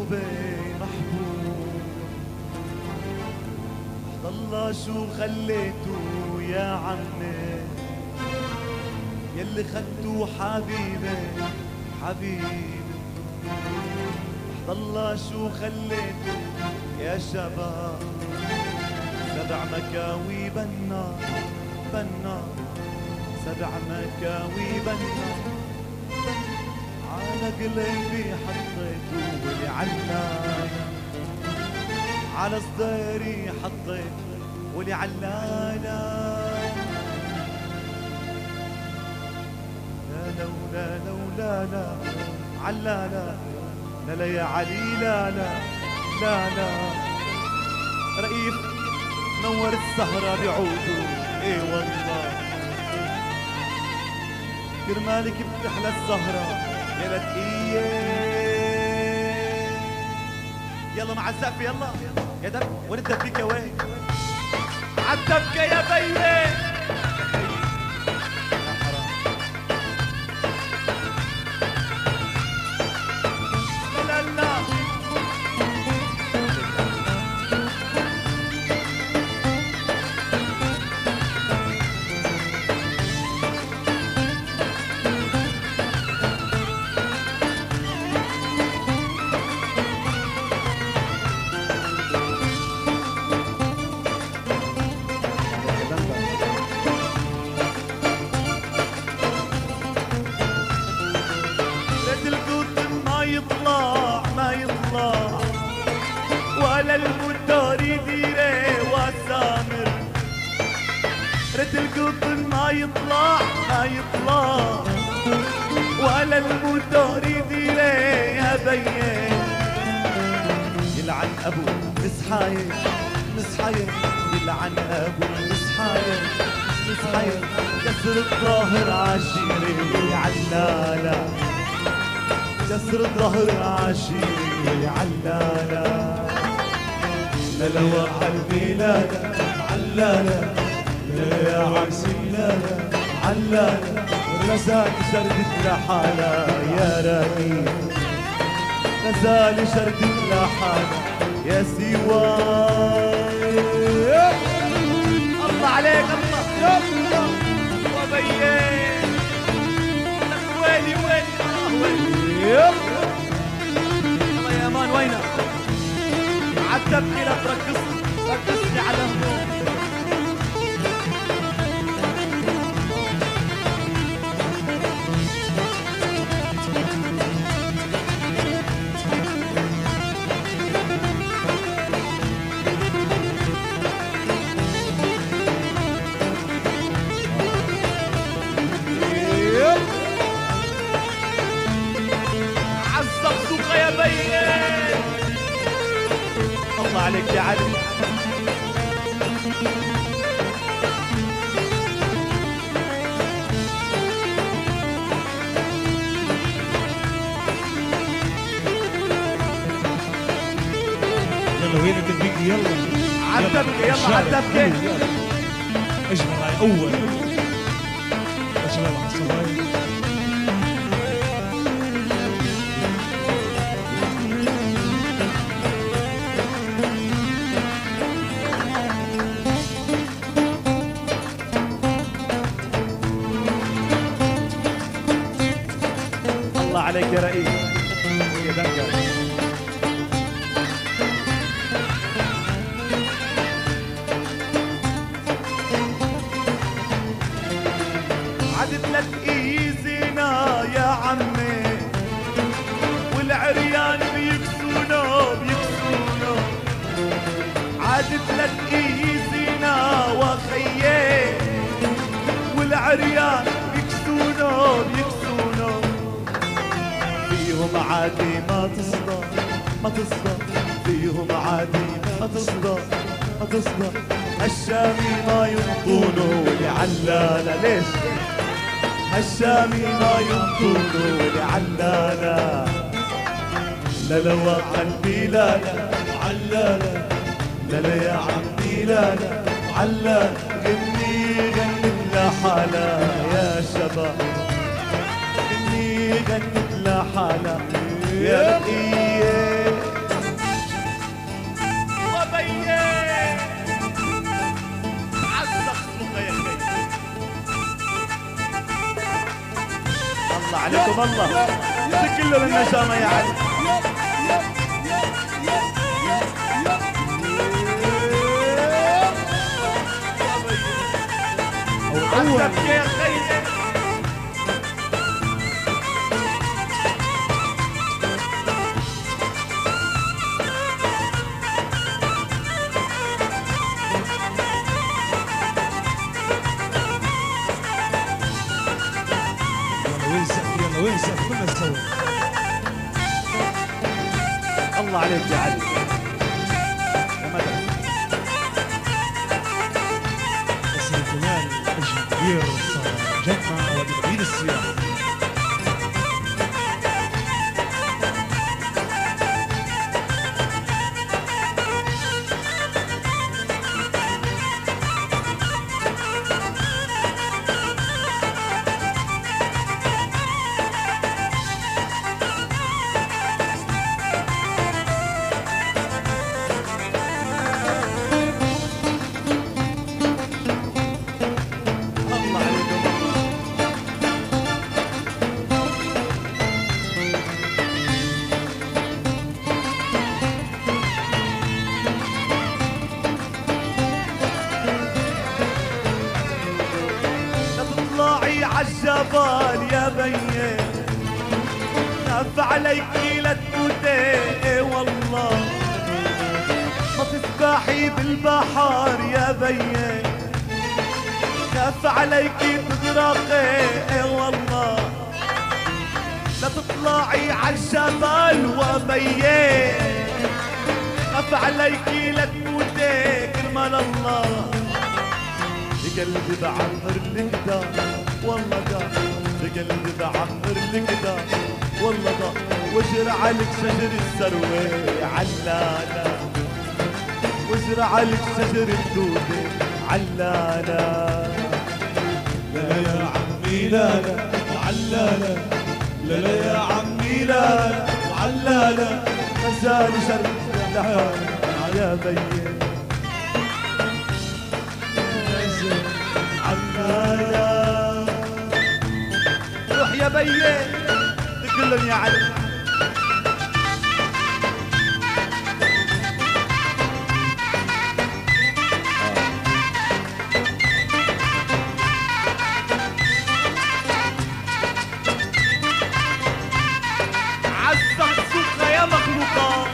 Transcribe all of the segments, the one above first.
محبوبي محبوب، الله شو خليتو يا عمي يلي خدتو حبيبي حبيبي، الله شو خليتو يا شباب، سبع مكاوي بنا بنا، سبع مكاوي بنا، على قلبي حطيتو واللي علانا، على صدري حطيتو واللي علانا، لا لا لا لا لا علالا، لا لا يا علي لا لا لا لا، رئيف نور السهرة بعوده، ايه والله كرمالك بتحلى السهرة يا لتقية. يلا مع الزقف يلا يا دب، وين الدبكة وين؟ عالدبكة يا بيي. ولا المدار يديره وسامر، رد القطن ما يطلع ما يطلع، ولا المدار يديره يا بيي. يلعن ابو مسحايل مسحايل، يلعن ابو مسحايل مسحايل، كسر الظهر عشيري علالا، كسر الظهر عشيري علالا، لا لا وقلبي لا لا علالا، لا يا عمسي لا لا علالا، غزال شردت لحالة يا رقيق، غزال شردت لحالة يا سواي. الله عليك الله يا الله وبيين، ويلي ويلي ويلي الله يا مان وينك؟ عالدبكة لا تركزني ركزني على هموم. عالزقزوقة يا بيي، الله عليك يا علي. يلا وين الدبكة يلا عالدبكة يلا عالدبكة اجمل هاي اول يا شباب على الصبايا. الله عليك يا رئيس يا دنجر. عدت لتقي زينا يا عمي، والعريان بيكسونا بيكسونا، عدت لتقي زينا وخيه، والعريان بيكسونا بيكسونا، فيهم عادي ما تصدى ما تصدى، فيهم عادي ما تصدى ما تصدى، الشامي ما ينطونه لعلالا، ليش؟ الشامي ما ينطونه لعلالا، لا لا وقلبي لا لا علالا، لا لا يا عمي لا لا علالا، غني غنت لحالا يا شباب، غني غنت لحالا يا رقية. عليكم الله، كله بالنشامة يا علي. أول يا خيي وين سقف كلنا سوا. الله عليك يا علي يا مدى. اسم الجمال الكبير صار جمع وتقليد السياحة. عالجبال يا بيه خاف عليكي لا تموتي والله، ما تسبحي بالبحر يا بيه خاف عليكي تغرقي والله، لا تطلعي عالجبال وبيه خاف عليكي لا تموتي كرمال الله. بقلبي بعمر الهدى والله دا، بقلبي بعمر الهدى والله دا، وازرع لك شجر السروة علالا، وازرع لك شجر الدودة علالا. لا يا عمي لا لا وعلالا، لا لا يا عمي لا لا وعلالا، غزال شرق يا بيه علالا. روح يا بيه كلهم يا علي. عزق السوق يا مخلوقات.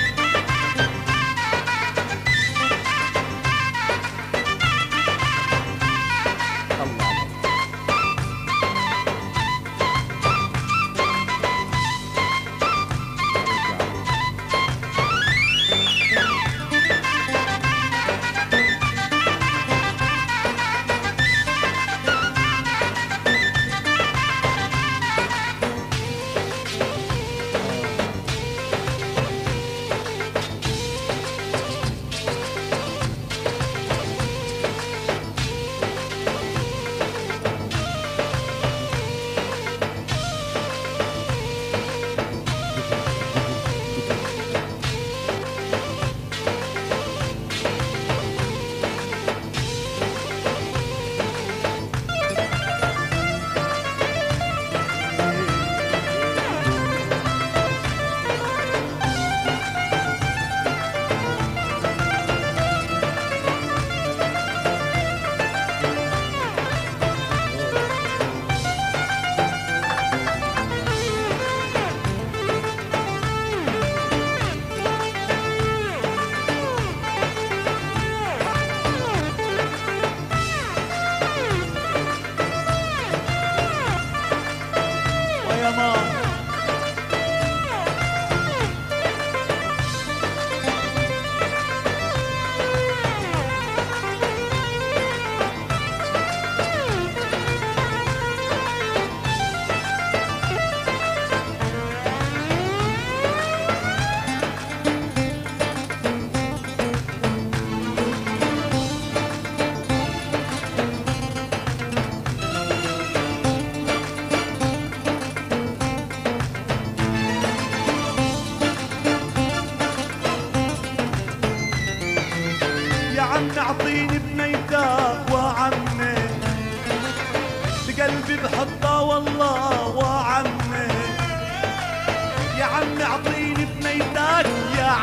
عم اعطيني بنيتك وعمي بقلبي بحطها والله وعمي،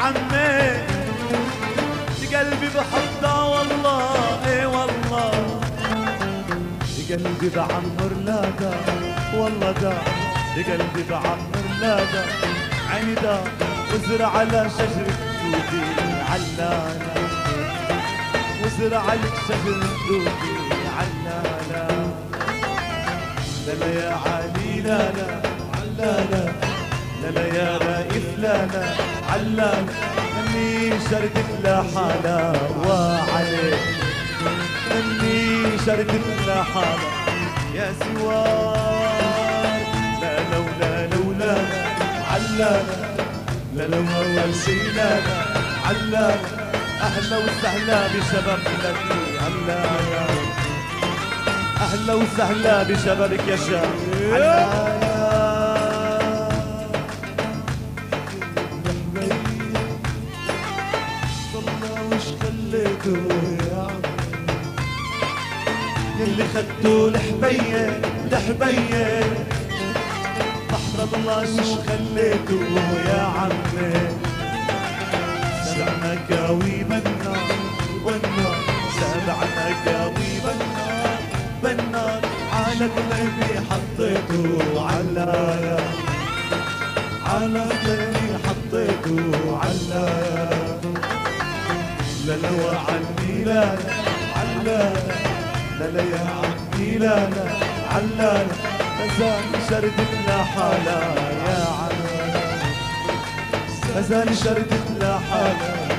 عمي قلبي بحطها والله ايه والله قلبي بعمر لا دا والله دا قلبي بعمر لا دا عيني دا وزرع على شجرة دودي علالا وزرع لك شجرة دودي علالا لا لا يا علي لا لا علالا لا لا يا رئيف لا لا علالا مني شردت لحالا وعليك مني شردت لحالا يا سوار لا لولا لولا علالا لا لو اول شي لا علالا اهلا وسهلا بشبابك علالا اهلا وسهلا بشبابك يا شباب علالا يلي خدتو الحبية الحبية بحر الله شو خليتو يا عمي سبعنا كاوي بالنار والنار سبعنا كاوي بالنار بالنار على قلبي حطيتو علايا على قلبي حطيتو علايا لا لا عني لا علالا لا لا يا عمي لا لا علالا مازال شردت لحالا يا علالا مازال شردت لحالا